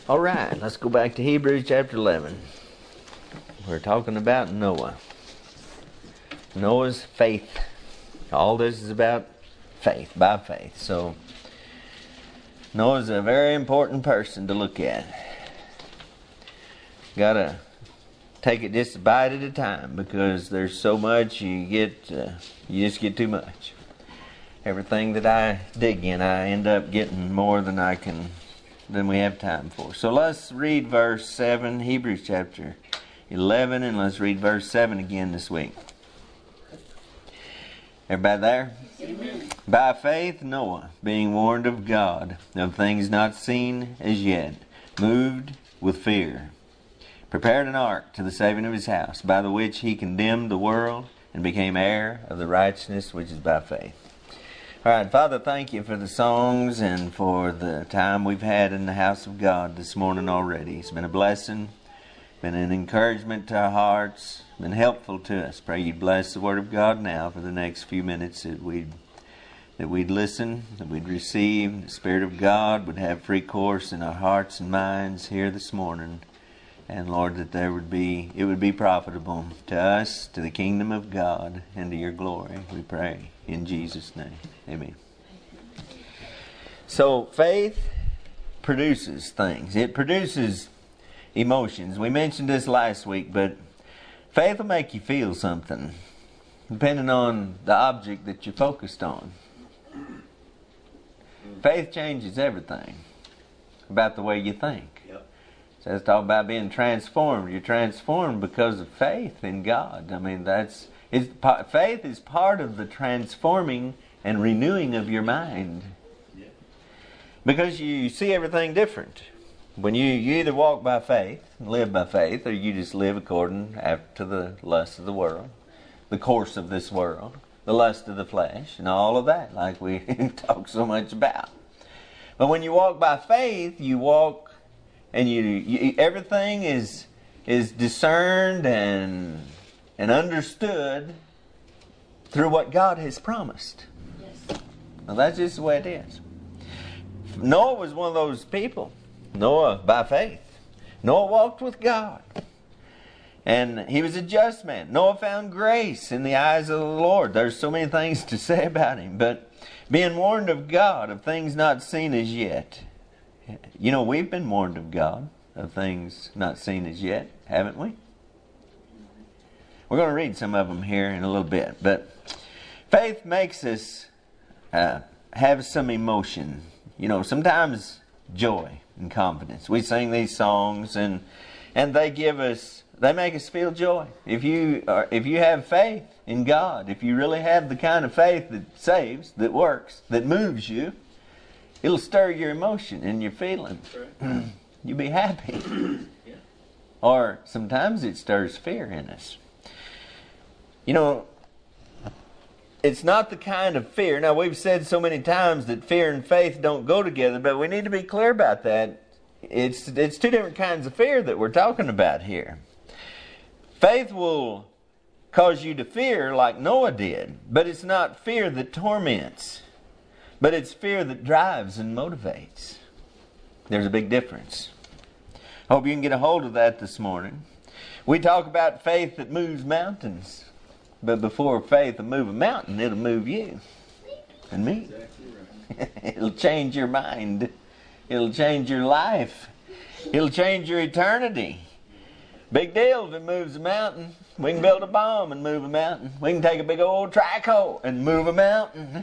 All right, let's go back to Hebrews chapter 11. We're talking about Noah. Noah's faith. All this is about faith, by faith. So, Noah's a very important person to look at. Gotta take it just a bite at a time, because there's so much you just get too much. Everything that I dig in, I end up getting more than we have time for. So let's read verse 7, Hebrews chapter 11, and let's read verse 7 again this week. Everybody there? Amen. By faith Noah, being warned of God of things not seen as yet, moved with fear, prepared an ark to the saving of his house, by the which he condemned the world and became heir of the righteousness which is by faith. All right, Father, thank you for the songs and for the time we've had in the house of God this morning already. It's been a blessing, been an encouragement to our hearts, been helpful to us. Pray you'd bless the Word of God now for the next few minutes, that we'd listen, that we'd receive. The Spirit of God would have free course in our hearts and minds here this morning. And Lord, that it would be profitable to us, to the kingdom of God, and to your glory. We pray in Jesus' name. Amen. So faith produces things. It produces emotions. We mentioned this last week, but faith will make you feel something, depending on the object that you're focused on. Faith changes everything about the way you think. Yep. So let's talk about being transformed. You're transformed because of faith in God. I mean, faith is part of the transforming and renewing of your mind. Yeah. Because you see everything different. When you either walk by faith and live by faith, or you just live according to the lust of the world, the course of this world, the lust of the flesh, and all of that, like we talk so much about. But when you walk by faith, you walk and you everything is discerned and understood through what God has promised. Yes. Well, that's just the way it is. Noah was one of those people. Noah, by faith. Noah walked with God. And he was a just man. Noah found grace in the eyes of the Lord. There's so many things to say about him. But being warned of God of things not seen as yet. You know, we've been warned of God of things not seen as yet, haven't we? We're going to read some of them here in a little bit. But faith makes us have some emotion. You know, sometimes joy and confidence. We sing these songs and they make us feel joy. If you have faith in God, if you really have the kind of faith that saves, that works, that moves you, it'll stir your emotion and your feelings. Right. You'll be happy. Yeah. Or sometimes it stirs fear in us. You know, it's not the kind of fear. Now, we've said so many times that fear and faith don't go together, but we need to be clear about that. It's two different kinds of fear that we're talking about here. Faith will cause you to fear like Noah did, but it's not fear that torments, but it's fear that drives and motivates. There's a big difference. Hope you can get a hold of that this morning. We talk about faith that moves mountains. But before faith will move a mountain, it'll move you and me. Exactly right. It'll change your mind. It'll change your life. It'll change your eternity. Big deal if it moves a mountain. We can build a bomb and move a mountain. We can take a big old track hoe and move a mountain.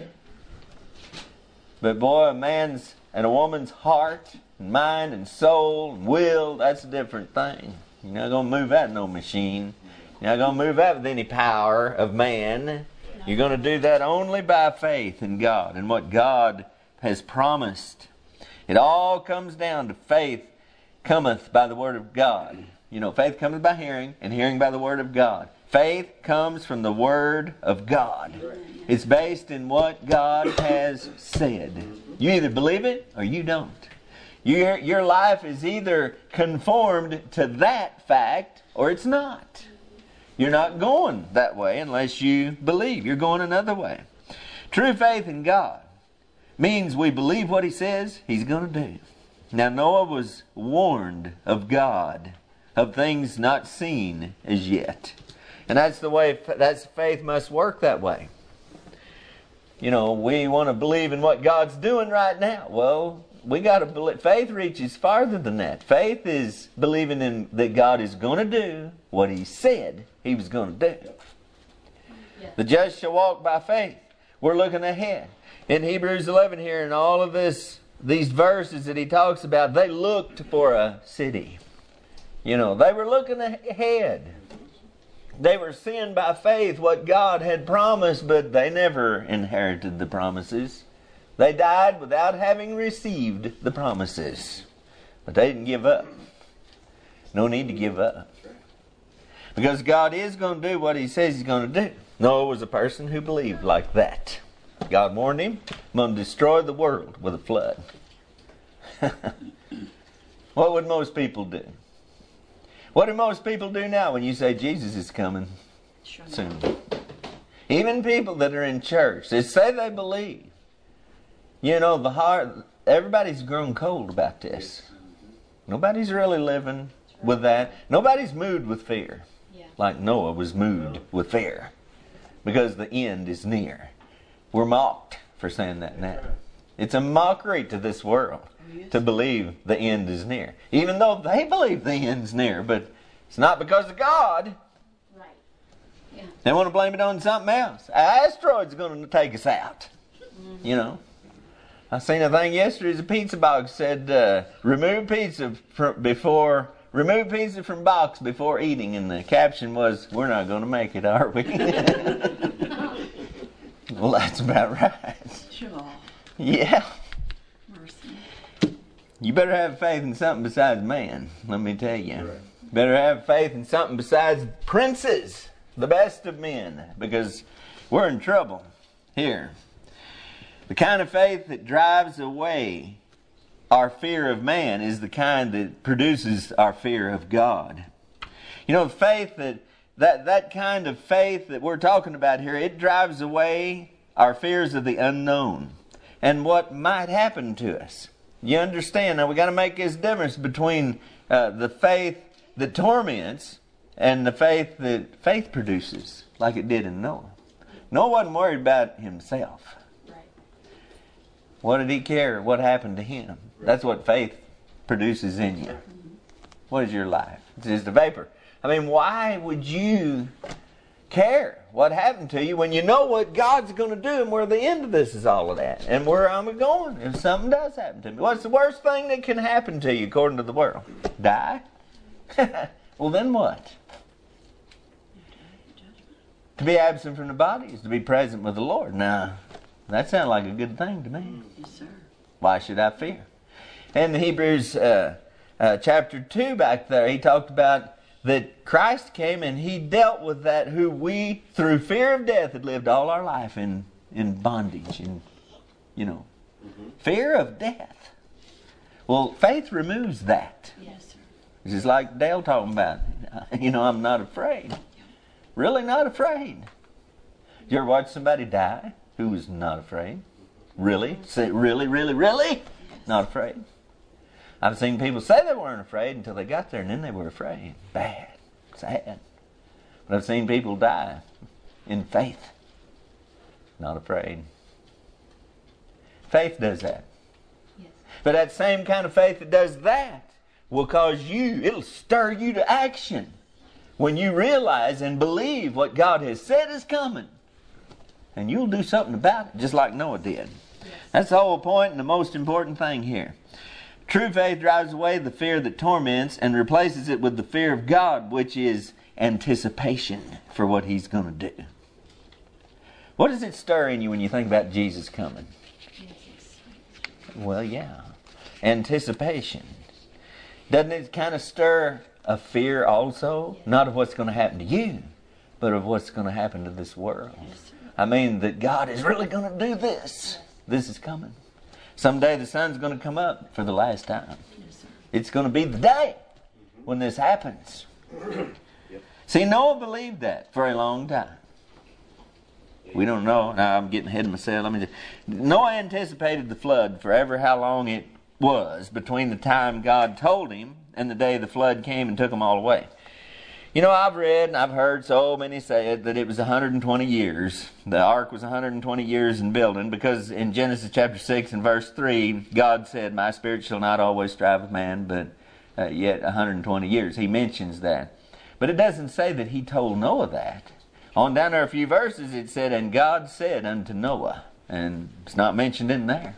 But boy, a man's and a woman's heart and mind and soul and will, that's a different thing. You're not going to move that in no machine. You're not going to move that with any power of man. You're going to do that only by faith in God and what God has promised. It all comes down to faith cometh by the word of God. You know, faith cometh by hearing, and hearing by the word of God. Faith comes from the word of God. It's based in what God has said. You either believe it or you don't. Your life is either conformed to that fact or it's not. You're not going that way unless you believe. You're going another way. True faith in God means we believe what He says He's going to do. Now Noah was warned of God, of things not seen as yet. And that's the way, faith must work that way. You know, we want to believe in what God's doing right now. Well, we got to believe. Faith reaches farther than that. Faith is believing in that God is going to do what He said He was going to do. Yeah. The just shall walk by faith. We're looking ahead. In Hebrews 11 here, and all of these verses that he talks about, they looked for a city. You know, they were looking ahead. They were seeing by faith what God had promised, but they never inherited the promises. They died without having received the promises. But they didn't give up. No need to give up. Because God is going to do what He says He's going to do. Noah was a person who believed like that. God warned him, I'm going to destroy the world with a flood. What would most people do? What do most people do now when you say Jesus is coming soon? Even people that are in church, they say they believe. You know, everybody's grown cold about this. Nobody's really living with that. Nobody's moved with fear. Like Noah was moved with fear. Because the end is near. We're mocked for saying that now. It's a mockery to this world to believe the end is near. Even though they believe the end's near, but it's not because of God. Right. Yeah. They want to blame it on something else. An asteroid's going to take us out. You know. I seen a thing yesterday. The pizza box said, remove pizza from box before eating. And the caption was, we're not going to make it, are we? Well, that's about right. Sure. Yeah. Mercy. You better have faith in something besides man, let me tell you. Right. Better have faith in something besides princes, the best of men, because we're in trouble here. The kind of faith that drives away our fear of man is the kind that produces our fear of God. You know, faith that kind of faith that we're talking about here, it drives away our fears of the unknown and what might happen to us. You understand? Now we got to make this difference between the faith that torments and the faith that faith produces, like it did in Noah. Noah wasn't worried about himself. Right. What did he care? What happened to him? That's what faith produces in you. What is your life? It's just a vapor. I mean, why would you care what happened to you when you know what God's going to do and where the end of this is all of that and where I'm going if something does happen to me? What's the worst thing that can happen to you according to the world? Die? Well, then what? To be absent from the body is to be present with the Lord. Now, that sounds like a good thing to me. Yes, sir. Why should I fear? In Hebrews chapter 2 back there, he talked about that Christ came and He dealt with that who we, through fear of death, had lived all our life in bondage. And, fear of death. Well, faith removes that. Yes, sir. It's just like Dale talking about, I'm not afraid. Really not afraid. Did you ever watch somebody die who was not afraid? Really? Say, really? Yes. Not afraid? I've seen people say they weren't afraid until they got there and then they were afraid. Bad. Sad. But I've seen people die in faith. Not afraid. Faith does that. Yes. But that same kind of faith that does that will it'll stir you to action when you realize and believe what God has said is coming. And you'll do something about it, just like Noah did. Yes. That's the whole point and the most important thing here. True faith drives away the fear that torments and replaces it with the fear of God, which is anticipation for what He's going to do. What does it stir in you when you think about Jesus coming? Well, yeah. Anticipation. Doesn't it kind of stir a fear also? Not of what's going to happen to you, but of what's going to happen to this world. I mean, that God is really going to do this. This is coming. Someday the sun's going to come up for the last time. It's going to be the day when this happens. See, Noah believed that for a long time. We don't know. Now I'm getting ahead of myself. Noah anticipated the flood forever how long it was between the time God told him and the day the flood came and took them all away. You know, I've read and I've heard so many say it, that it was 120 years. The ark was 120 years in building, because in Genesis chapter 6 and verse 3, God said, "My spirit shall not always strive with man, but yet 120 years." He mentions that. But it doesn't say that he told Noah that. On down there a few verses it said, "And God said unto Noah," and it's not mentioned in there.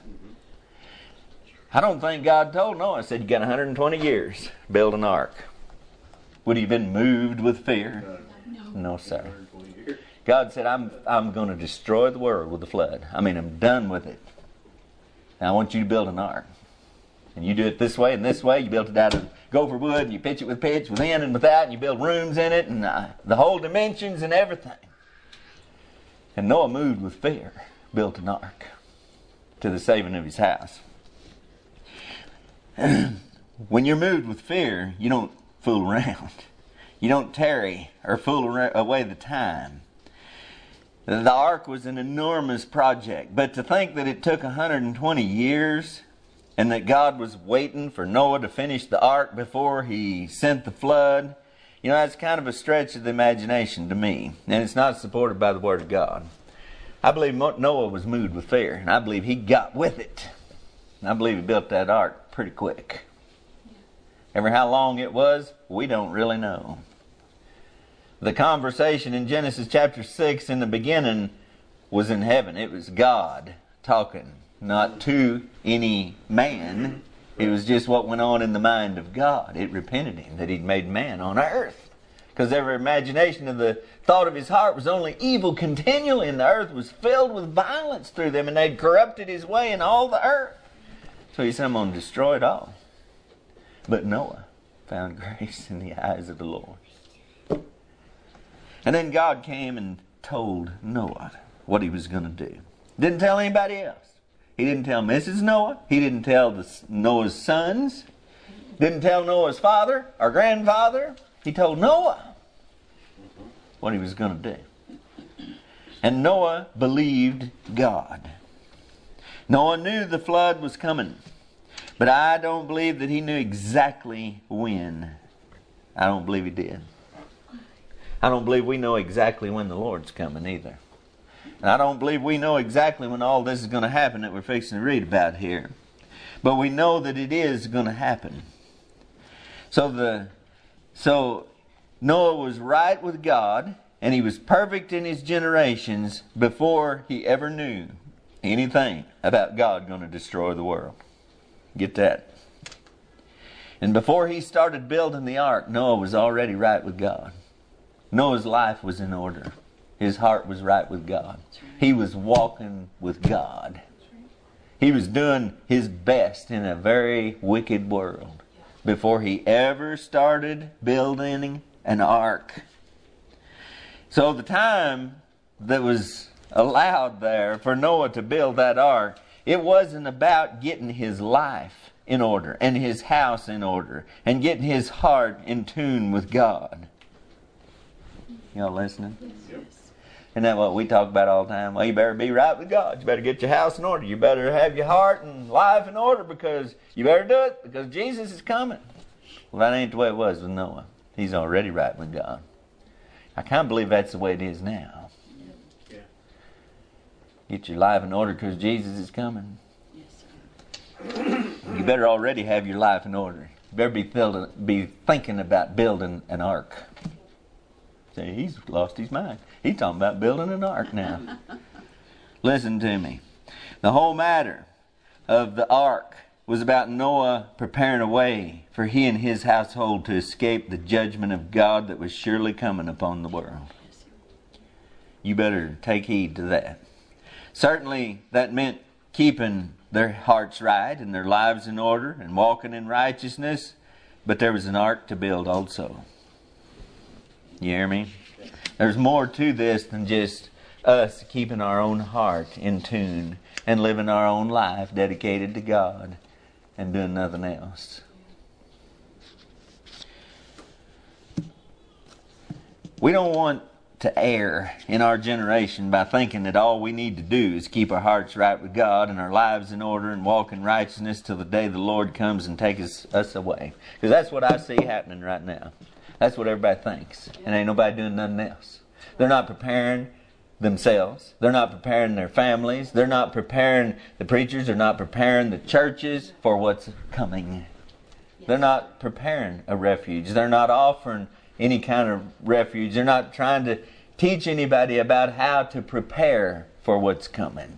I don't think God told Noah, said, "You got 120 years, build an ark." Would he have been moved with fear? No, sir. God said, I'm going to destroy the world with the flood. I mean, I'm done with it. Now I want you to build an ark. And you do it this way and this way. You build it out of gopher wood, and you pitch it with pitch, within and without, and you build rooms in it, and the whole dimensions and everything. And Noah, moved with fear, built an ark to the saving of his house. When you're moved with fear, you don't fool around. You don't tarry or fool away the time. The ark was an enormous project, but to think that it took 120 years and that God was waiting for Noah to finish the ark before he sent the flood, you know, that's kind of a stretch of the imagination to me, and it's not supported by the Word of God. I believe Noah was moved with fear, and I believe he got with it. And I believe he built that ark pretty quick. Ever how long it was, we don't really know. The conversation in Genesis chapter 6 in the beginning was in heaven. It was God talking, not to any man. It was just what went on in the mind of God. It repented him that he'd made man on earth. Because every imagination of the thought of his heart was only evil continually, and the earth was filled with violence through them, and they'd corrupted his way in all the earth. So he said, "I'm going to destroy it all." But Noah found grace in the eyes of the Lord. And then God came and told Noah what he was going to do. Didn't tell anybody else. He didn't tell Mrs. Noah. He didn't tell Noah's sons. Didn't tell Noah's father or grandfather. He told Noah what he was going to do. And Noah believed God. Noah knew the flood was coming. But I don't believe that he knew exactly when. I don't believe he did. I don't believe we know exactly when the Lord's coming either. And I don't believe we know exactly when all this is going to happen that we're fixing to read about here. But we know that it is going to happen. So Noah was right with God, and he was perfect in his generations before he ever knew anything about God going to destroy the world. Get that. And before he started building the ark, Noah was already right with God. Noah's life was in order. His heart was right with God. He was walking with God. He was doing his best in a very wicked world before he ever started building an ark. So the time that was allowed there for Noah to build that ark, it wasn't about getting his life in order and his house in order and getting his heart in tune with God. Y'all listening? Yes. Isn't that what we talk about all the time? Well, you better be right with God. You better get your house in order. You better have your heart and life in order, because you better do it because Jesus is coming. Well, that ain't the way it was with Noah. He's already right with God. I kind of believe that's the way it is now. Yeah. Get your life in order because Jesus is coming. Yes, sir. You better already have your life in order. You better be thinking about building an ark. See, he's lost his mind. He's talking about building an ark now. Listen to me. The whole matter of the ark was about Noah preparing a way for he and his household to escape the judgment of God that was surely coming upon the world. You better take heed to that. Certainly that meant keeping their hearts right and their lives in order and walking in righteousness, but there was an ark to build also. You hear me? There's more to this than just us keeping our own heart in tune and living our own life dedicated to God and doing nothing else. We don't want to err in our generation by thinking that all we need to do is keep our hearts right with God and our lives in order and walk in righteousness till the day the Lord comes and takes us away. Because that's what I see happening right now. That's what everybody thinks. And ain't nobody doing nothing else. They're not preparing themselves. They're not preparing their families. They're not preparing the preachers. They're not preparing the churches for what's coming. They're not preparing a refuge. They're not offering any kind of refuge. They're not trying to teach anybody about how to prepare for what's coming.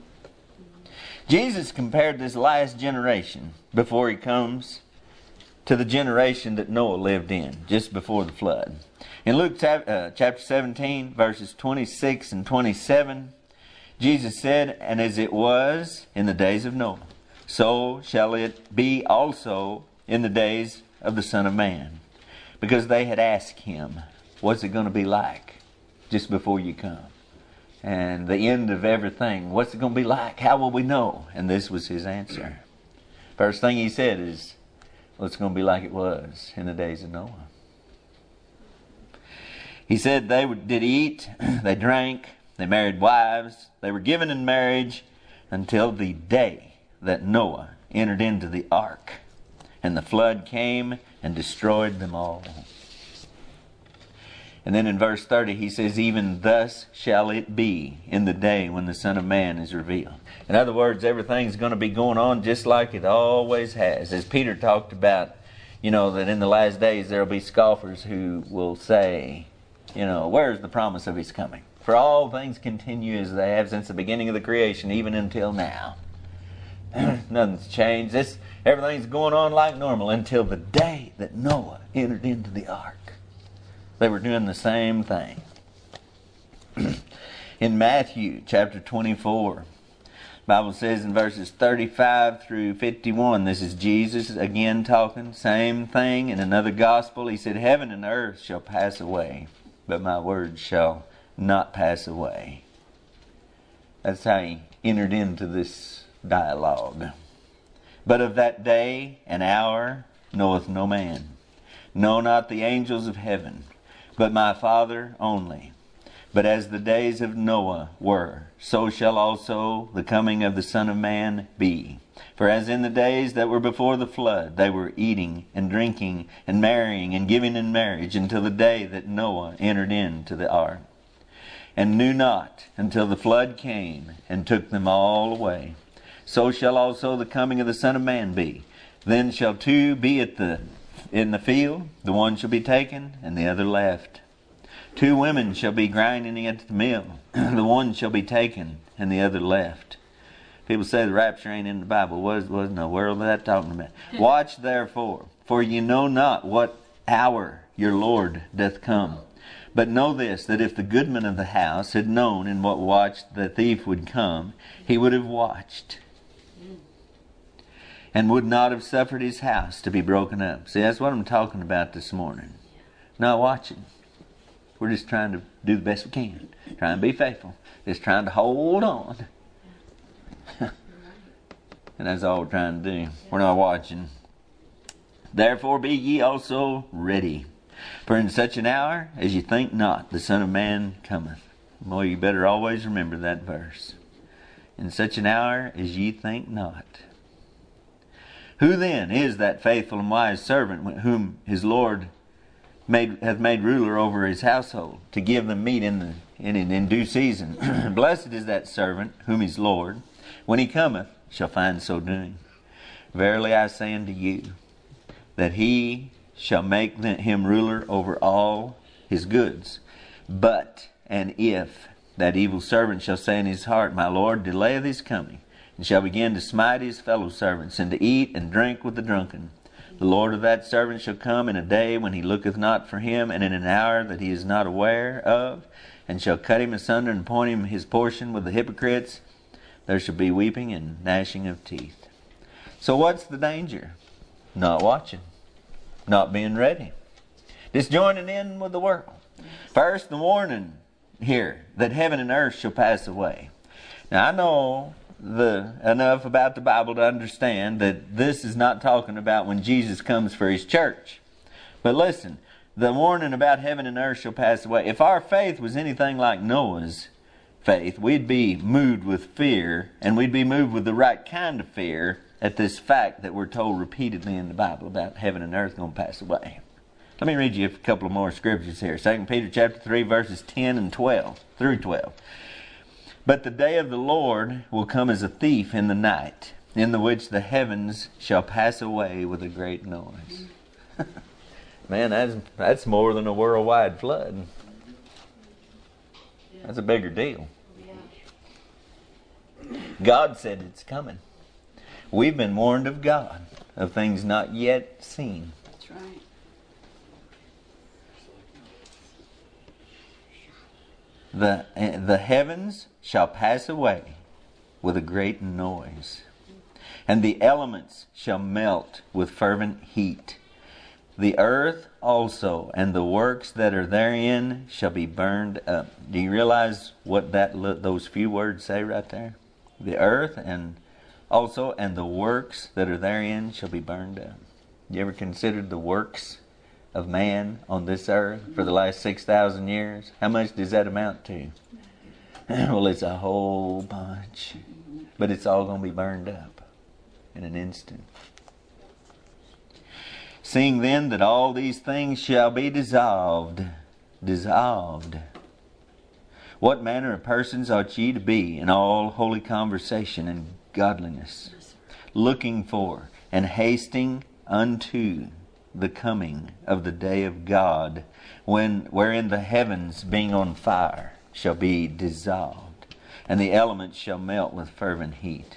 Jesus compared this last generation before He comes to the generation that Noah lived in just before the flood. In Luke chapter 17, verses 26 and 27, Jesus said, "And as it was in the days of Noah, so shall it be also in the days of the Son of Man." Because they had asked Him, what's it going to be like just before you come? And the end of everything, what's it going to be like? How will we know? And this was His answer. First thing He said is, well, it's going to be like it was in the days of Noah. He said they did eat, they drank, they married wives, they were given in marriage until the day that Noah entered into the ark. And the flood came and destroyed them all. And then in verse 30 he says, "Even thus shall it be in the day when the Son of Man is revealed." In other words, everything's going to be going on just like it always has. As Peter talked about, that in the last days there will be scoffers who will say, where's the promise of His coming? For all things continue as they have since the beginning of the creation, even until now. Nothing's changed. Everything's going on like normal until the day that Noah entered into the ark. They were doing the same thing. In Matthew chapter 24, the Bible says in verses 35 through 51, this is Jesus again talking, same thing in another gospel. He said, "Heaven and earth shall pass away, but my words shall not pass away." That's how He entered into this dialogue. "But of that day and hour knoweth no man, no, not the angels of heaven, but my Father only. But as the days of Noah were, so shall also the coming of the Son of Man be. For as in the days that were before the flood, they were eating and drinking and marrying and giving in marriage until the day that Noah entered into the ark, and knew not until the flood came and took them all away. So shall also the coming of the Son of Man be. Then shall two be in the field, the one shall be taken, and the other left. Two women shall be grinding at the mill, the one shall be taken, and the other left." People say the rapture ain't in the Bible. What in the world is that talking about? "Watch therefore, for ye know not what hour your Lord doth come. But know this, that if the goodman of the house had known in what watch the thief would come, he would have watched, and would not have suffered his house to be broken up." See, that's what I'm talking about this morning. Not watching. We're just trying to do the best we can. Trying to be faithful. Just trying to hold on. And that's all we're trying to do. We're not watching. "Therefore be ye also ready. For in such an hour as ye think not, the Son of Man cometh." Well, you better always remember that verse. In such an hour as ye think not. "Who then is that faithful and wise servant whom his Lord hath made ruler over his household, to give them meat in due season? Blessed is that servant whom his Lord, when He cometh, shall find so doing. Verily I say unto you, that He shall make him ruler over all his goods. But, and if that evil servant shall say in his heart, My Lord delayeth His coming, and shall begin to smite his fellow servants, and to eat and drink with the drunken, the Lord of that servant shall come in a day when He looketh not for him, and in an hour that he is not aware of, and shall cut him asunder and appoint him his portion with the hypocrites. There shall be weeping and gnashing of teeth." So what's the danger? Not watching. Not being ready. Just joining in with the world. First, the warning here, that heaven and earth shall pass away. Now I know enough about the Bible to understand that this is not talking about when Jesus comes for His church. But listen, The warning about heaven and earth shall pass away. If our faith was anything like Noah's faith, we'd be moved with fear, and we'd be moved with the right kind of fear at this fact that we're told repeatedly in the Bible about heaven and earth going to pass away. Let me read you a couple of more scriptures here. 2 Peter chapter 3, verses 10 and 12 through 12. But the day of the Lord will come as a thief in the night, in the which the heavens shall pass away with a great noise. Man, that's more than a worldwide flood. That's a bigger deal. God said it's coming. We've been warned of God, of things not yet seen. That's right. The heavens shall pass away with a great noise, and the elements shall melt with fervent heat. The earth also and the works that are therein shall be burned up. Do you realize what those few words say right there? The earth and also and the works that are therein shall be burned up. You ever considered the works of man on this earth for the last 6,000 years? How much does that amount to? Well, it's a whole bunch. But it's all going to be burned up in an instant. Seeing then that all these things shall be dissolved. What manner of persons ought ye to be in all holy conversation and godliness, looking for and hasting unto the coming of the day of God, wherein the heavens being on fire shall be dissolved, and the elements shall melt with fervent heat.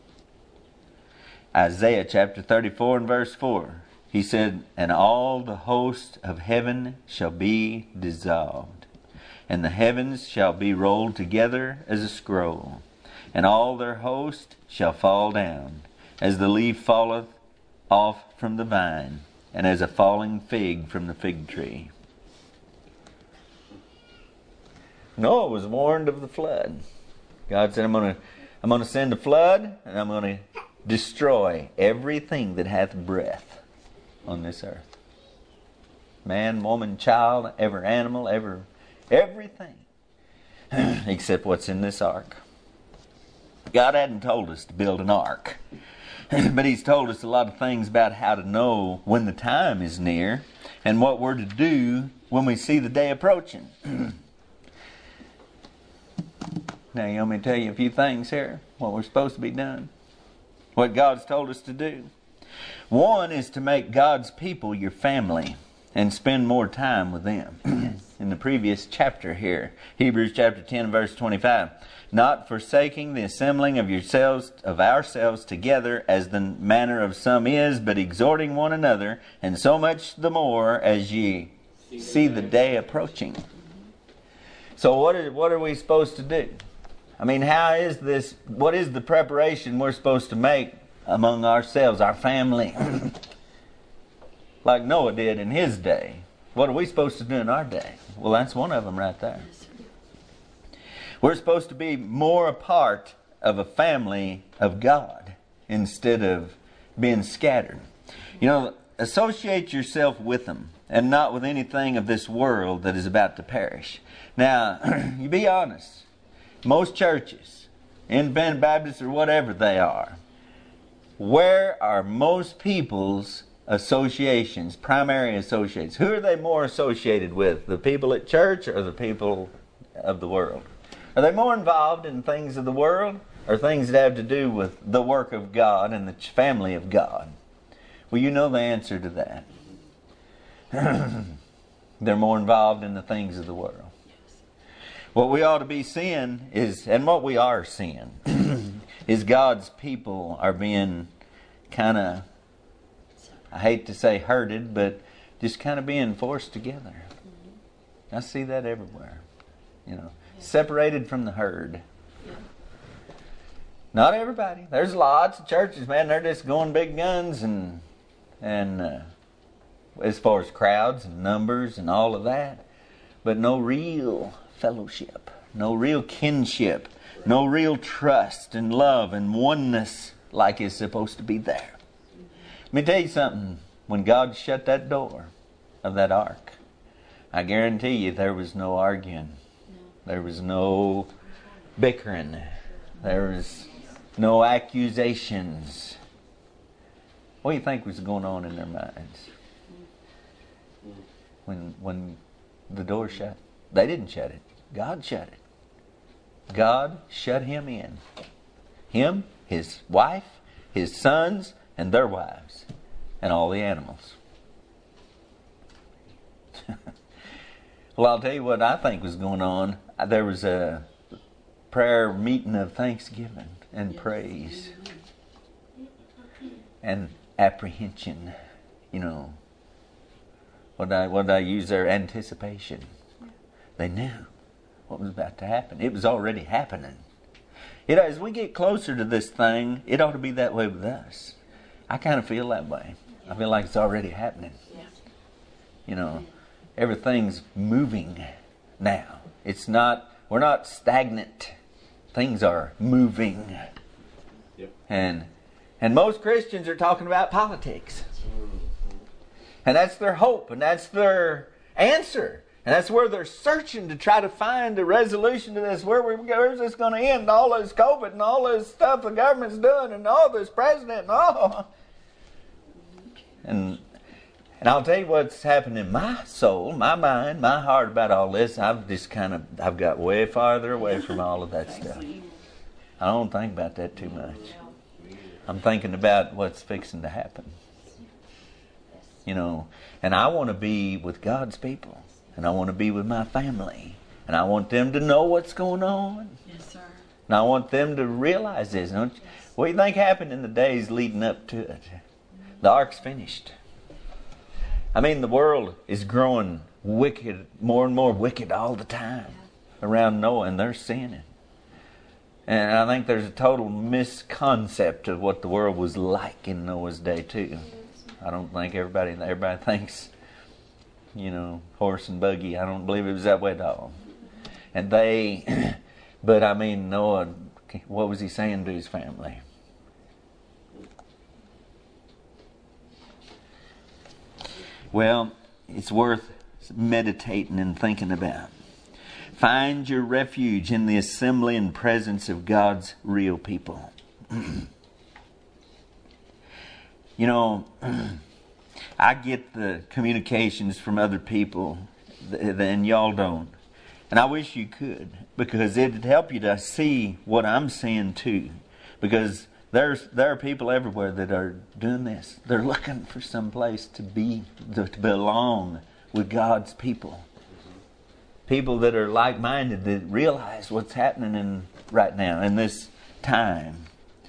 Isaiah chapter 34 and verse 4. He said, and all the host of heaven shall be dissolved, and the heavens shall be rolled together as a scroll, and all their host shall fall down, as the leaf falleth off from the vine, and as a falling fig from the fig tree. Noah was warned of the flood. God said, I'm going to send a flood, and I'm going to destroy everything that hath breath on this earth. Man, woman, child, every animal, everything. Except what's in this ark. God hadn't told us to build an ark. But He's told us a lot of things about how to know when the time is near and what we're to do when we see the day approaching. Now, you want me to tell you a few things here? What we're supposed to be doing? What God's told us to do? One is to make God's people your family and spend more time with them. In the previous chapter here, Hebrews chapter 10 verse 25, not forsaking the assembling of ourselves together as the manner of some is, but exhorting one another, and so much the more as ye see the day approaching. So what are we supposed to do? I mean, what is the preparation we're supposed to make among ourselves, our family? Like Noah did in his day. What are we supposed to do in our day? Well, that's one of them right there. We're supposed to be more a part of a family of God instead of being scattered. You know, associate yourself with them and not with anything of this world that is about to perish. Now, you be honest. Most churches, independent Baptists or whatever they are, where are most people's associations, primary associates? Who are they more associated with? The people at church or the people of the world? Are they more involved in things of the world or things that have to do with the work of God and the family of God? Well, you know the answer to that. They're more involved in the things of the world. What we ought to be seeing is, and what we are seeing, is God's people are being kind of, I hate to say herded, but just kind of being forced together. I see that everywhere. You know, separated from the herd. Not everybody. There's lots of churches, man, they're just going big guns and as far as crowds and numbers and all of that. But no real fellowship, no real kinship, no real trust and love and oneness like is supposed to be there. Let me tell you something. When God shut that door of that ark, I guarantee you there was no arguing. There was no bickering. There was no accusations. What do you think was going on in their minds when the door shut? They didn't shut it. God shut it. God shut him in. Him, his wife, his sons, and their wives, and all the animals. Well, I'll tell you what I think was going on. There was a prayer meeting of thanksgiving and praise and apprehension. You know, what did I use there? Anticipation. They knew what was about to happen. It was already happening. As we get closer to this thing, it ought to be that way with us. I kind of feel that way. I feel like it's already happening. You know, everything's moving now. We're not stagnant. Things are moving. Yep. And most Christians are talking about politics. And that's their hope, and that's their answer. And that's where they're searching to try to find a resolution to this. Where's this going to end? All this COVID and all this stuff the government's doing and all this president and all. And I'll tell you what's happened in my soul, my mind, my heart about all this. I've got way farther away from all of that stuff. I don't think about that too much. I'm thinking about what's fixing to happen. You know, and I want to be with God's people. And I want to be with my family. And I want them to know what's going on. Yes, sir. And I want them to realize this. What do you think happened in the days leading up to it? The ark's finished. I mean, the world is growing wicked, more and more wicked all the time around Noah, and they're sinning. And I think there's a total misconcept of what the world was like in Noah's day too. I don't think everybody thinks, you know, horse and buggy. I don't believe it was that way at all. And but I mean, Noah, what was he saying to his family? Well, it's worth meditating and thinking about. Find your refuge in the assembly and presence of God's real people. You know, I get the communications from other people, and y'all don't. And I wish you could, because it'd help you to see what I'm seeing too. Because there are people everywhere that are doing this. They're looking for some place to belong with God's people. People that are like-minded, that realize what's happening right now in this time.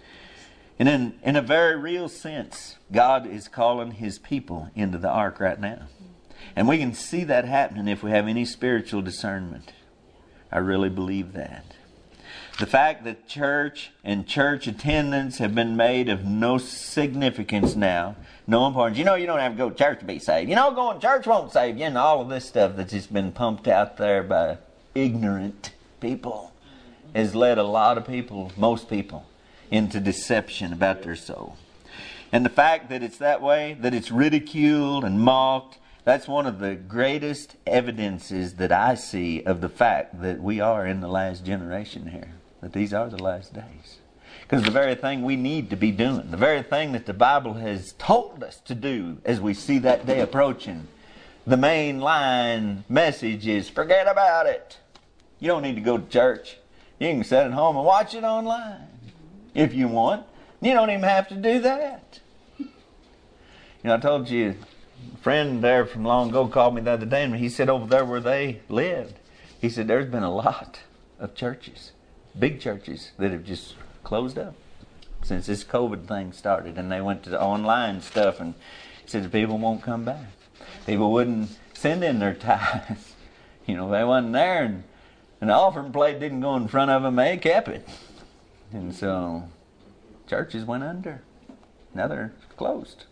And in a very real sense, God is calling His people into the ark right now. And we can see that happening if we have any spiritual discernment. I really believe that. The fact that church and church attendance have been made of no significance now, no importance. You know, you don't have to go to church to be saved. You know, going to church won't save you. And all of this stuff that's just been pumped out there by ignorant people has led a lot of people, most people, into deception about their soul. And the fact that it's that way, that it's ridiculed and mocked, that's one of the greatest evidences that I see of the fact that we are in the last generation here. That these are the last days. Because the very thing we need to be doing, the very thing that the Bible has told us to do as we see that day approaching, the main line message is, forget about it. You don't need to go to church. You can sit at home and watch it online if you want. You don't even have to do that. You know, I told you, a friend there from long ago called me the other day, and he said over there where they lived, he said there's been a lot of churches, big churches, that have just closed up since this COVID thing started, and they went to the online stuff, and he said the people won't come back. People wouldn't send in their tithes. You know, they wasn't there, and the offering plate didn't go in front of them. They kept it. And so churches went under. Now they're closed.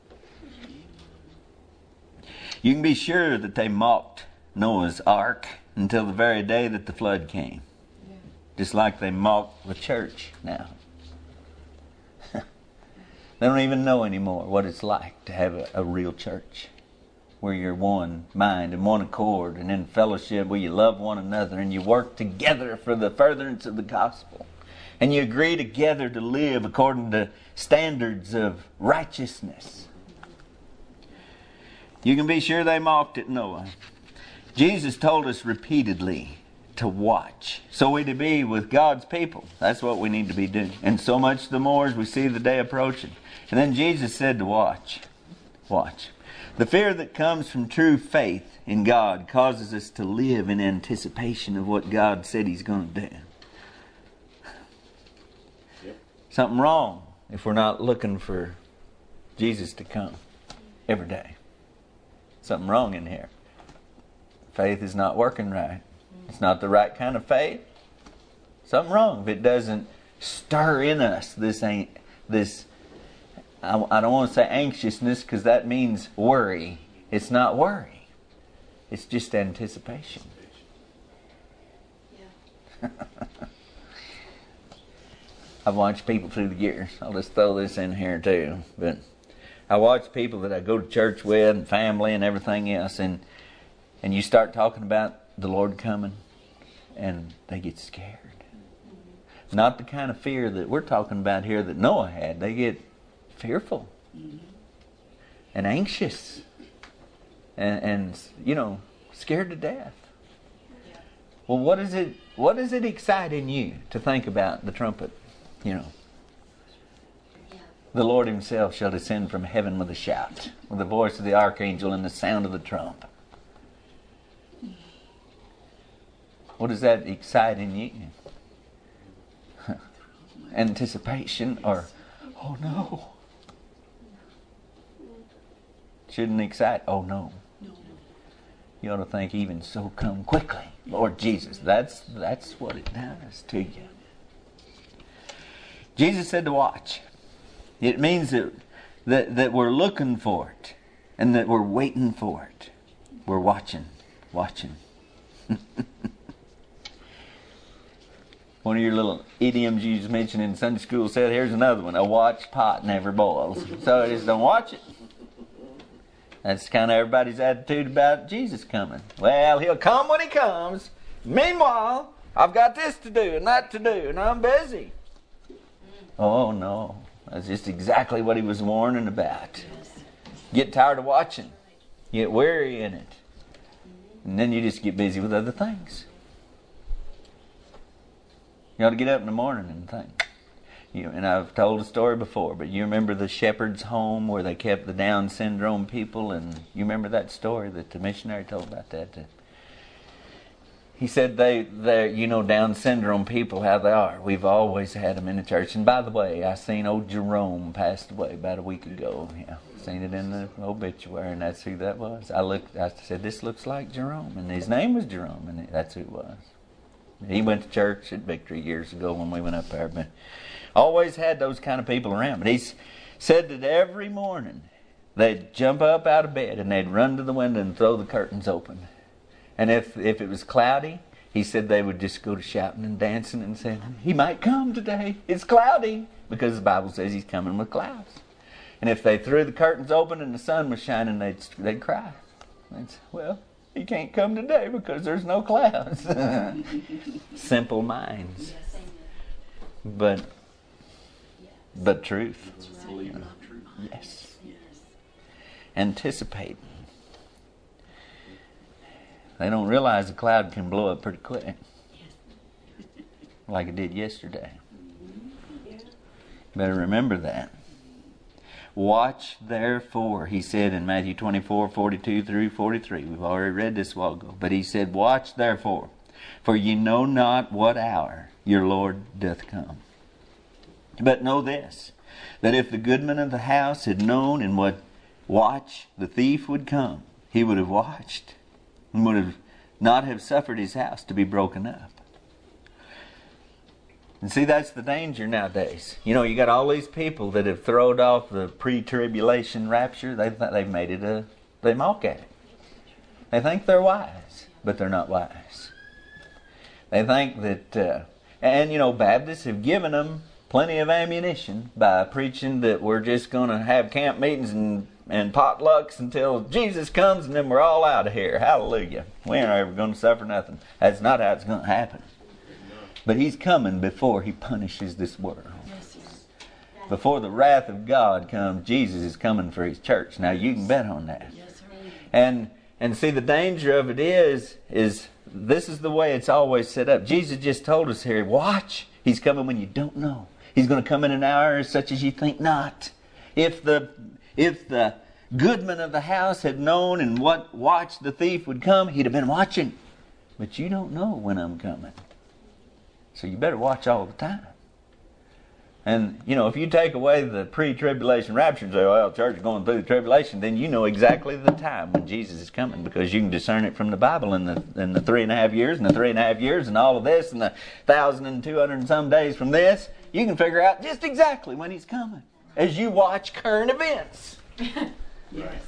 You can be sure that they mocked Noah's ark until the very day that the flood came. Yeah. Just like they mock the church now. They don't even know anymore what it's like to have a real church. where you're one mind and one accord, and in fellowship where you love one another and you work together for the furtherance of the gospel. And you agree together to live according to standards of righteousness. You can be sure they mocked at Noah. Jesus told us repeatedly to watch. So we to be with God's people. That's what we need to be doing. And so much the more as we see the day approaching. And then Jesus said to watch. Watch. The fear that comes from true faith in God causes us to live in anticipation of what God said He's going to do. Something wrong if we're not looking for Jesus to come every day. Something wrong in here. Faith is not working right. It's not the right kind of faith. Something wrong if it doesn't stir in us this I don't want to say anxiousness, because that means worry. It's not worry. It's just anticipation. Yeah. I've watched people through the years. I'll just throw this in here too. But I watch people that I go to church with and family and everything else, and you start talking about the Lord coming and they get scared. Not the kind of fear that we're talking about here that Noah had. They get fearful and anxious and scared to death. Well, what is it excite in you to think about the trumpet? The Lord Himself shall descend from heaven with a shout, with the voice of the archangel and the sound of the trump. What does that excite in you? Anticipation or, oh no. Shouldn't excite, oh no. You ought to think, even so come quickly, Lord Jesus. That's what it does to you. Jesus said to watch. It means that we're looking for it and that we're waiting for it. We're watching. One of your little idioms you just mentioned in Sunday school said, here's another one, a watch pot never boils. So just don't watch it. That's kind of everybody's attitude about Jesus coming. Well, He'll come when He comes. Meanwhile, I've got this to do and that to do, and I'm busy. Oh no, that's just exactly what He was warning about. Get tired of watching. Get weary in it. And then you just get busy with other things. You ought to get up in the morning and think. And I've told a story before, but you remember the shepherd's home where they kept the Down syndrome people, and you remember that story that the missionary told about that? He said they're Down syndrome people, how they are. We've always had them in the church. And by the way, I seen old Jerome passed away about a week ago. Yeah, seen it in the obituary, and that's who that was. I said, this looks like Jerome, and his name was Jerome, and that's who it was. He went to church at Victory years ago when we went up there, but always had those kind of people around. But he said that every morning they'd jump up out of bed and they'd run to the window and throw the curtains open. And if it was cloudy, he said they would just go to shouting and dancing and saying, He might come today. It's cloudy. Because the Bible says He's coming with clouds. And if they threw the curtains open and the sun was shining, they'd cry. They'd say, well, He can't come today because there's no clouds. Simple minds. But truth. Yes. Anticipate. They don't realize the cloud can blow up pretty quick. Like it did yesterday. Better remember that. Watch therefore, He said in Matthew 24:42 through 43. We've already read this a while ago. But He said, watch therefore, for ye know not what hour your Lord doth come. But know this, that if the goodman of the house had known in what watch the thief would come, he would have watched and would have not have suffered his house to be broken up. And see, that's the danger nowadays. You got all these people that have thrown off the pre-tribulation rapture. They've made it they mock at it. They think they're wise, but they're not wise. They think that, Baptists have given them plenty of ammunition by preaching that we're just going to have camp meetings and potlucks until Jesus comes and then we're all out of here. Hallelujah. We ain't ever going to suffer nothing. That's not how it's going to happen. But He's coming before He punishes this world. Before the wrath of God comes, Jesus is coming for His church. Now you can bet on that. And see, the danger of it is this is the way it's always set up. Jesus just told us here, watch. He's coming when you don't know. He's going to come in an hour such as you think not. If the goodman of the house had known and watched the thief would come, he'd have been watching. But you don't know when I'm coming. So you better watch all the time. And, if you take away the pre-tribulation rapture and say, well, the church is going through the tribulation, then you know exactly the time when Jesus is coming, because you can discern it from the Bible in the 3.5 years and the 3.5 years and all of this and the 1,200 and some days from this. You can figure out just exactly when He's coming as you watch current events. Yes.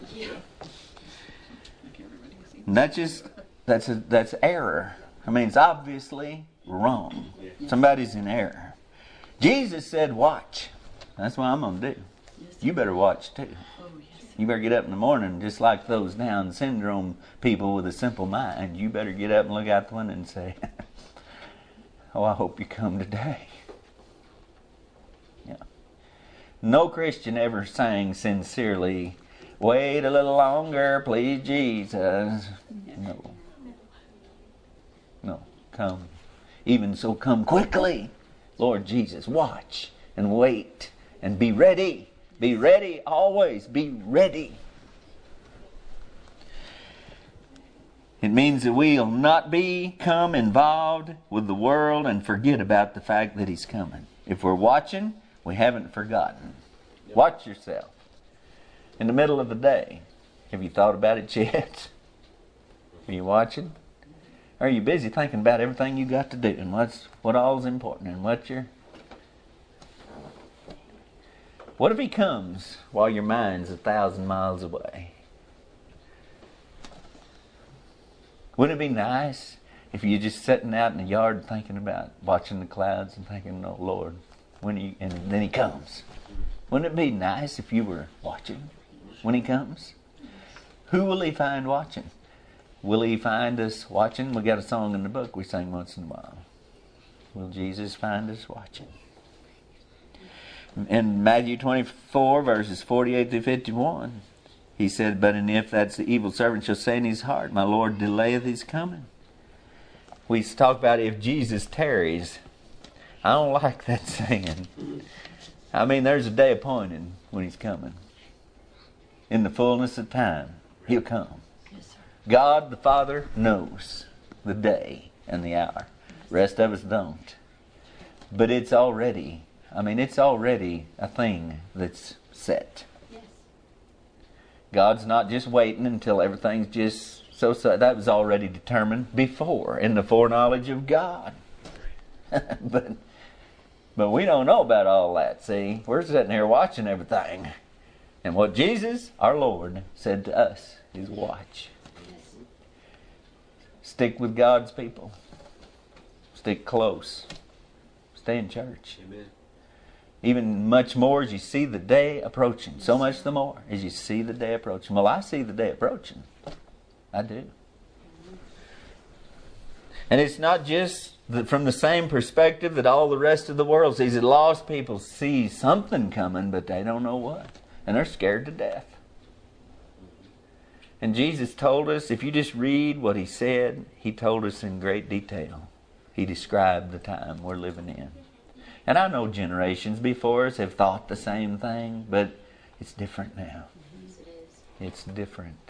And that's error. I mean, it's obviously wrong. Somebody's in error. Jesus said, watch. That's what I'm going to do. You better watch too. You better get up in the morning just like those Down syndrome people with a simple mind. You better get up and look out the window and say, oh, I hope you come today. Yeah. No Christian ever sang sincerely, wait a little longer, please, Jesus. No. Come. Even so, come quickly. Lord Jesus, watch and wait and be ready. Be ready always. Be ready. It means that we'll not become involved with the world and forget about the fact that He's coming. If we're watching, we haven't forgotten. Watch yourself. In the middle of the day, have you thought about it yet? Are you watching? Or are you busy thinking about everything you got to do and what all is important and what if He comes while your mind's 1,000 miles away? Wouldn't it be nice if you're just sitting out in the yard thinking about watching the clouds and thinking, oh Lord, and then He comes? Wouldn't it be nice if you were watching when He comes? Who will He find watching? Will He find us watching? We got a song in the book we sing once in a while. Will Jesus find us watching? In Matthew 24, verses 48 through 51, He said, but and if that's the evil servant shall say in his heart, my Lord delayeth His coming. We talk about if Jesus tarries. I don't like that saying. I mean, there's a day appointed when He's coming. In the fullness of time, He'll come. God the Father knows the day and the hour. The rest of us don't. But it's already a thing that's set. Yes. God's not just waiting until everything's just so. That was already determined before in the foreknowledge of God. But we don't know about all that, see? We're sitting here watching everything. And what Jesus, our Lord, said to us is watch. Stick with God's people. Stick close. Stay in church. Amen. Even much more as you see the day approaching. So much the more as you see the day approaching. Well, I see the day approaching. I do. And it's not just from the same perspective that all the rest of the world sees it. Lost people see something coming, but they don't know what. And they're scared to death. And Jesus told us, if you just read what He said, He told us in great detail. He described the time we're living in. And I know generations before us have thought the same thing, but it's different now. It's different.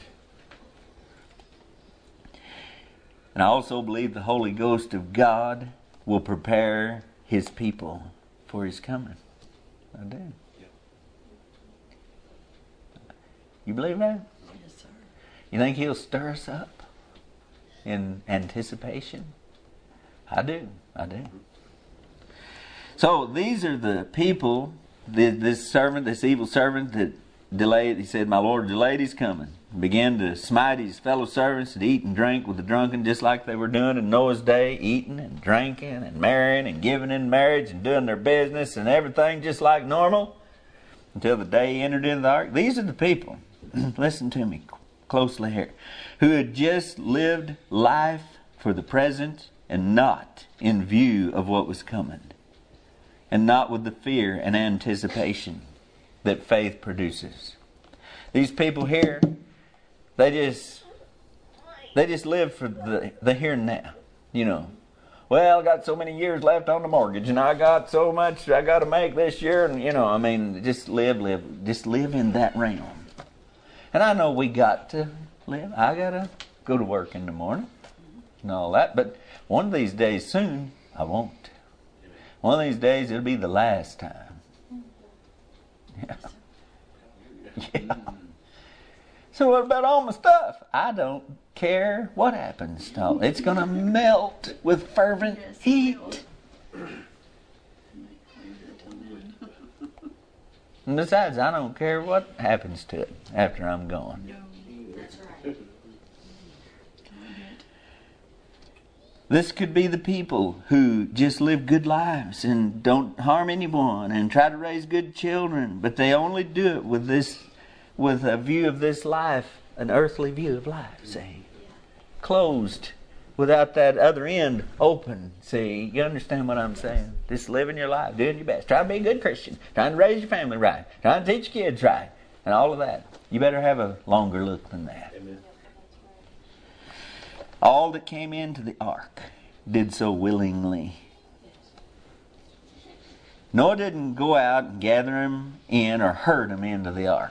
And I also believe the Holy Ghost of God will prepare His people for His coming. I do. You believe that? Yes, sir. You think He'll stir us up in anticipation? I do. So these are the people, this evil servant that delayed. He said, my Lord delayed His coming. began to smite his fellow servants and eat and drink with the drunken, just like they were doing in Noah's day, eating and drinking and marrying and giving in marriage and doing their business and everything just like normal until the day he entered into the ark. These are the people, listen to me closely here, who had just lived life for the present and not in view of what was coming, and not with the fear and anticipation that faith produces. These people here, they just live for the here and now. You know, well, I got so many years left on the mortgage, and I got so much I got to make this year, and just live in that realm. And I know we got to live. I got to go to work in the morning and all that, but one of these days soon, I won't. One of these days, it'll be the last time. Yeah. Yeah. So what about all my stuff? I don't care what happens to all. It's going to melt with fervent heat. And besides, I don't care what happens to it after I'm gone. That's right. This could be the people who just live good lives and don't harm anyone and try to raise good children, but they only do it with a view of this life, an earthly view of life, see? Closed, without that other end open, see? You understand what I'm saying? Just living your life, doing your best, trying to be a good Christian, trying to raise your family right, trying to teach your kids right, and all of that. You better have a longer look than that. Amen. All that came into the ark did so willingly. Noah didn't go out and gather them in or herd them into the ark.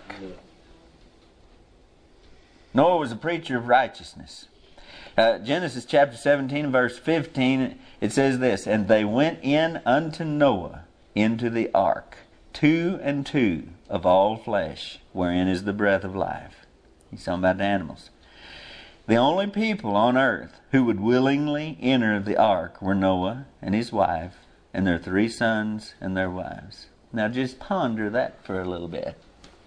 Noah was a preacher of righteousness. Genesis chapter 17, verse 15, it says this, "And they went in unto Noah into the ark, 2 and 2 of all flesh, wherein is the breath of life." He's talking about the animals. The only people on earth who would willingly enter the ark were Noah and his wife and their 3 sons and their wives. Now just ponder that for a little bit.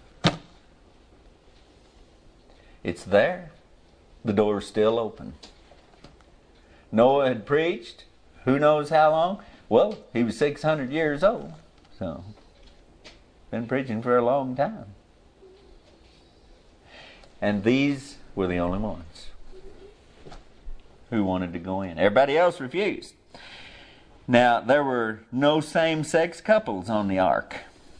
It's there. The door's still open. Noah had preached, who knows how long? Well, he was 600 years old. So, been preaching for a long time. And these were the only ones who wanted to go in. Everybody else refused. Now, there were no same-sex couples on the ark.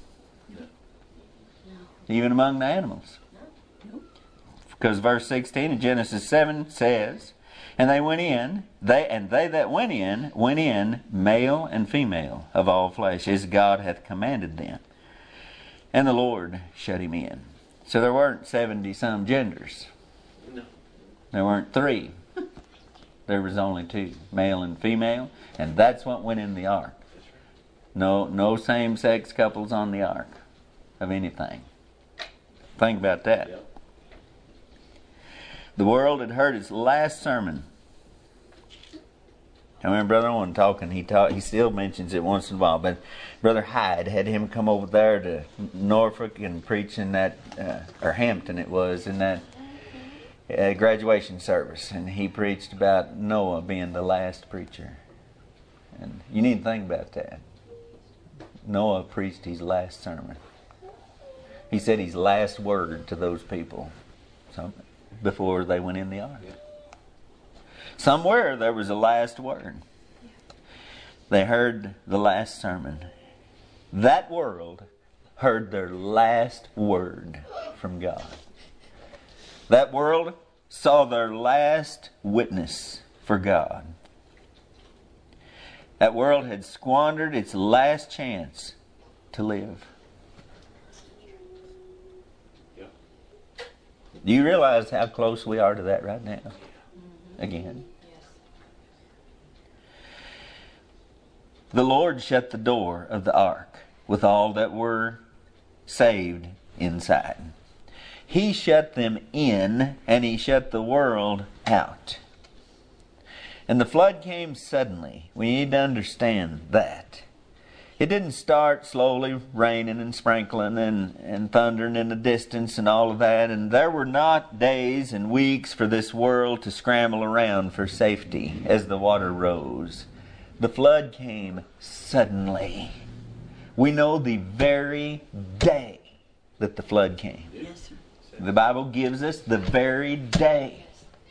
Even among the animals. Because verse 16 in Genesis 7 says, "And they went in, they that went in, male and female of all flesh, as God hath commanded them. And the Lord shut him in." So there weren't 70-some genders. No. There weren't 3. There was only 2, male and female, and that's what went in the ark. No same-sex couples on the ark of anything. Think about that. Yep. The world had heard its last sermon. I remember Brother Owen talking. He still mentions it once in a while. But Brother Hyde had him come over there to Norfolk and preach in that, or Hampton it was, in that graduation service. And he preached about Noah being the last preacher. And you need to think about that. Noah preached his last sermon. He said his last word to those people. So, before they went in the ark. Somewhere there was a last word. They heard the last sermon. That world heard their last word from God. That world saw their last witness for God. That world had squandered its last chance to live. Do you realize how close we are to that right now? Again. The Lord shut the door of the ark with all that were saved inside. He shut them in and He shut the world out. And the flood came suddenly. We need to understand that. It didn't start slowly raining and sprinkling and thundering in the distance and all of that. And there were not days and weeks for this world to scramble around for safety as the water rose. The flood came suddenly. We know the very day that the flood came. Yes, sir. The Bible gives us the very day.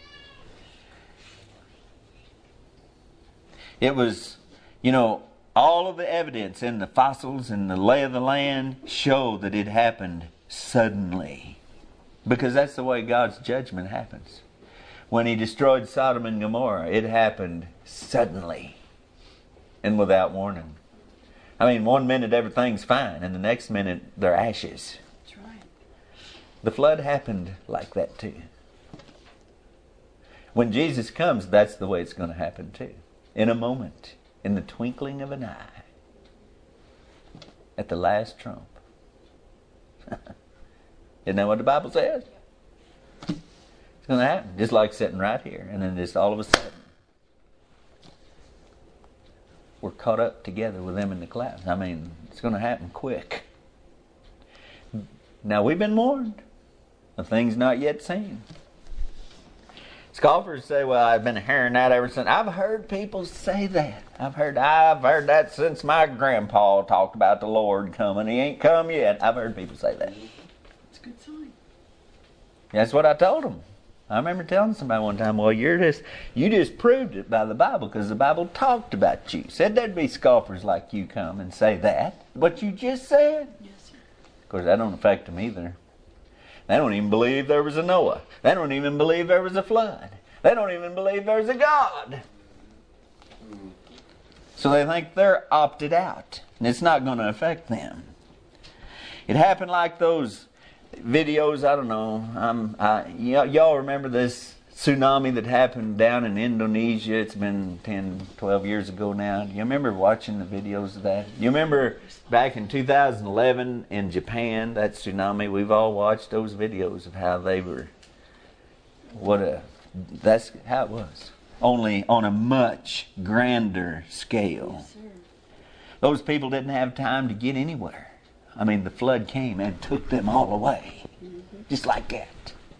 It was, all of the evidence in the fossils and the lay of the land show that it happened suddenly. Because that's the way God's judgment happens. When He destroyed Sodom and Gomorrah, it happened suddenly and without warning. I mean, one minute everything's fine and the next minute they're ashes. That's right. The flood happened like that too. When Jesus comes, that's the way it's going to happen too. In a moment. In the twinkling of an eye. At the last trump. Isn't that what the Bible says? It's going to happen. Just like sitting right here. And then just all of a sudden. We're caught up together with them in the clouds. I mean, it's going to happen quick. Now we've been warned of things not yet seen. Scoffers say, well, I've been hearing that ever since. I've heard people say that. I've heard that since my grandpa talked about the Lord coming. He ain't come yet. I've heard people say that. It's a good sign. That's what I told them. I remember telling somebody one time, well, you just proved it by the Bible because the Bible talked about you. Said there'd be scoffers like you come and say that. What you just said. Yes, sir. Of course, that don't affect them either. They don't even believe there was a Noah. They don't even believe there was a flood. They don't even believe there's a God. So they think they're opted out. And it's not going to affect them. It happened like those videos, I don't know. Y'all remember this tsunami that happened down in Indonesia? It's been 10, 12 years ago now. Do you remember watching the videos of that? You remember back in 2011 in Japan, that tsunami? We've all watched those videos of how they were. That's how it was. Only on a much grander scale. Yes, sir. Those people didn't have time to get anywhere. I mean, the flood came and took them all away. Just like that.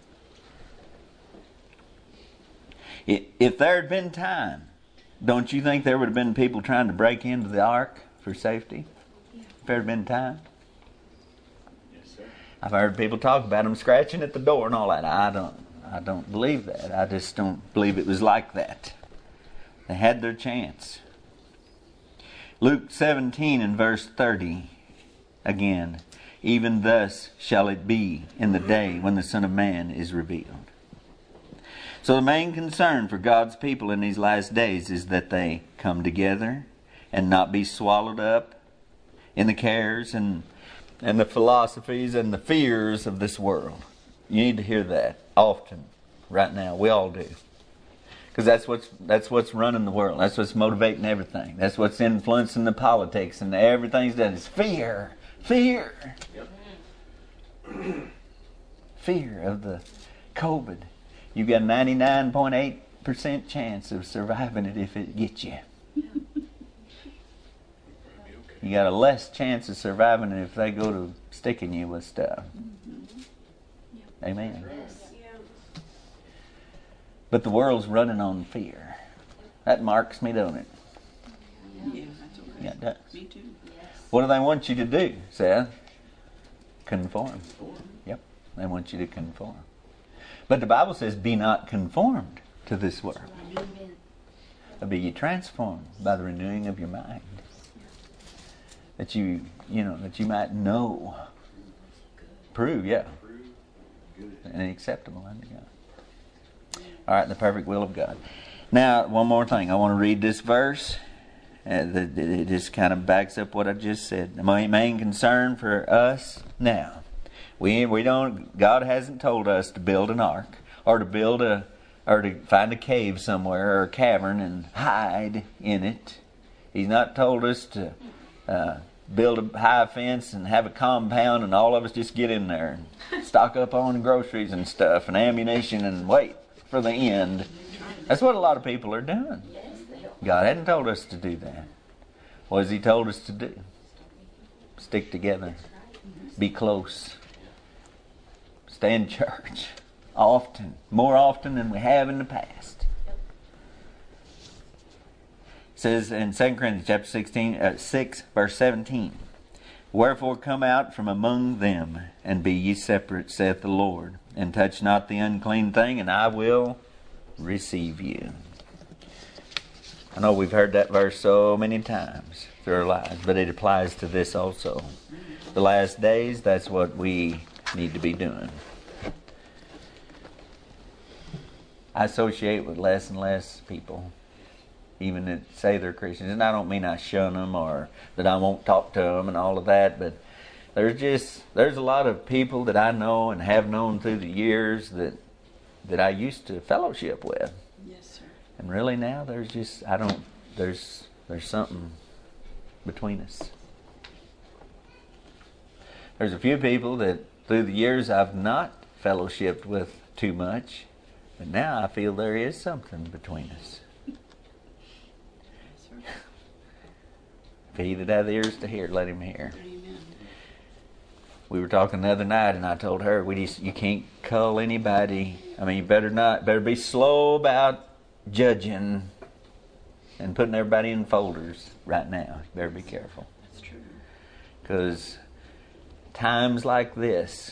If there had been time, don't you think there would have been people trying to break into the ark for safety? Yeah. If there had been time? Yes, sir. I've heard people talk about them scratching at the door and all that. I don't believe that. I just don't believe it was like that. They had their chance. Luke 17 and verse 30, again, even thus shall it be in the day when the Son of Man is revealed. So the main concern for God's people in these last days is that they come together and not be swallowed up in the cares and the philosophies and the fears of this world. You need to hear that often right now. We all do. Because that's what's running the world. That's what's motivating everything. That's what's influencing the politics and everything's done is fear. Fear. Yep. Fear of the COVID. You've got a 99.8% chance of surviving it if it gets you. You got a less chance of surviving it if they go to sticking you with stuff. Amen. But the world's running on fear. That marks me, don't it? Yeah, that's all right. Yeah, it does. Me too. What do they want you to do, Seth? Conform. Yep, they want you to conform. But the Bible says, be not conformed to this world. But be ye transformed by the renewing of your mind. That you might know. Prove, yeah. And acceptable unto God. All right, the perfect will of God. Now, one more thing. I want to read this verse. It just kind of backs up what I just said. The main concern for us now, God hasn't told us to build an ark or to find a cave somewhere or a cavern and hide in it. He's not told us to build a high fence and have a compound and all of us just get in there and stock up on groceries and stuff and ammunition and wait for the end. That's what a lot of people are doing. God hadn't told us to do that. What has He told us to do? Stick together. Be close. Stay in church often, more often than we have in the past. It says in 2 Corinthians chapter 6, verse 17, Wherefore come out from among them, and be ye separate, saith the Lord, and touch not the unclean thing, and I will receive you. I know we've heard that verse so many times through our lives, but it applies to this also. The last days, that's what we need to be doing. I associate with less and less people, even that say they're Christians. And I don't mean I shun them or that I won't talk to them and all of that, but there's a lot of people that I know and have known through the years that I used to fellowship with. Yes, sir. And really now there's something between us. There's a few people that through the years I've not fellowshipped with too much, but now I feel there is something between us. Yes, sir. If he that hath ears to hear, let him hear. Amen. We were talking the other night, and I told her, you can't cull anybody. I mean, you better be slow about judging and putting everybody in folders right now. You better be careful. That's true. Because times like this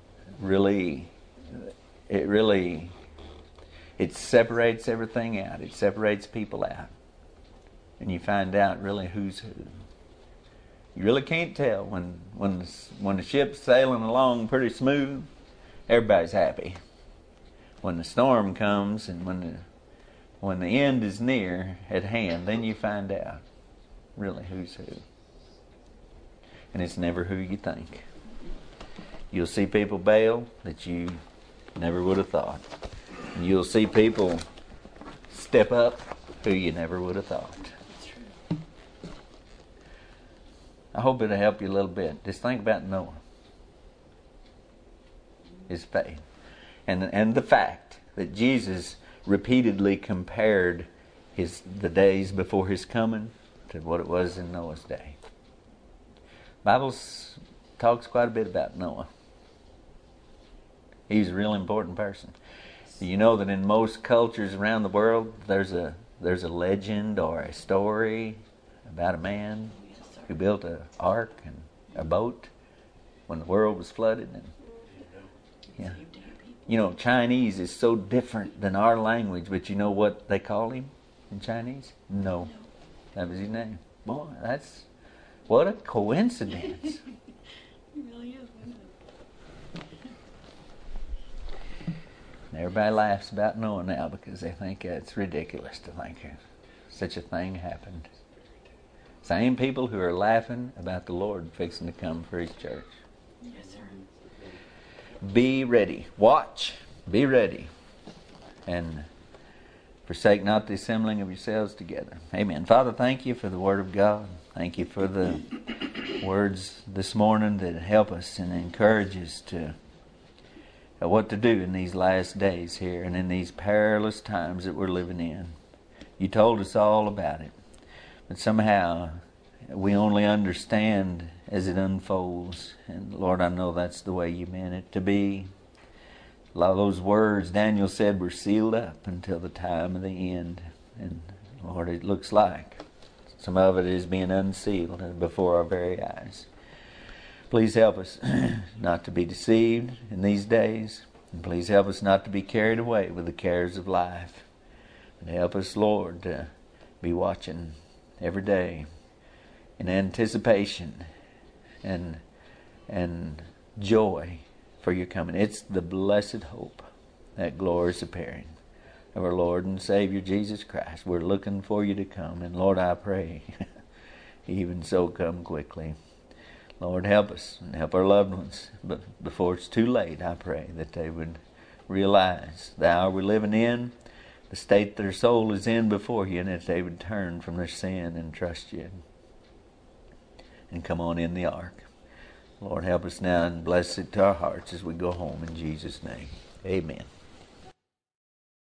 it separates everything out. It separates people out. And you find out really who's who. You really can't tell when the ship's sailing along pretty smooth, everybody's happy. When the storm comes and when the end is near at hand, then you find out really who's who. And it's never who you think. You'll see people bail that you never would have thought. And you'll see people step up who you never would have thought. That's true. I hope it'll help you a little bit. Just think about Noah. His faith. And the fact that Jesus repeatedly compared the days before his coming to what it was in Noah's day. Bible talks quite a bit about Noah. He's a real important person. You know that in most cultures around the world, there's a legend or a story about a man who built an ark and a boat when the world was flooded. And yeah, you know, Chinese is so different than our language, but you know what they call him in Chinese? No, that was his name. Boy, what a coincidence. It really is, isn't it? Everybody laughs about Noah now because they think it's ridiculous to think such a thing happened. Same people who are laughing about the Lord fixing to come for his church. Yes, sir. Be ready. Watch. Be ready. And forsake not the assembling of yourselves together. Amen. Father, thank you for the Word of God. Thank you for the words this morning that help us and encourage us to what to do in these last days here and in these perilous times that we're living in. You told us all about it, but somehow we only understand as it unfolds. And Lord, I know that's the way you meant it to be. A lot of those words Daniel said were sealed up until the time of the end. And Lord, it looks like some of it is being unsealed before our very eyes. Please help us not to be deceived in these days. And please help us not to be carried away with the cares of life. And help us, Lord, to be watching every day in anticipation and joy for your coming. It's the blessed hope, that glorious appearing of our Lord and Savior Jesus Christ. We're looking for you to come. And Lord, I pray, even so, come quickly. Lord, help us and help our loved ones. But before it's too late, I pray that they would realize the hour we're living in, the state their soul is in before you, and that they would turn from their sin and trust you and come on in the ark. Lord, help us now and bless it to our hearts as we go home in Jesus' name. Amen.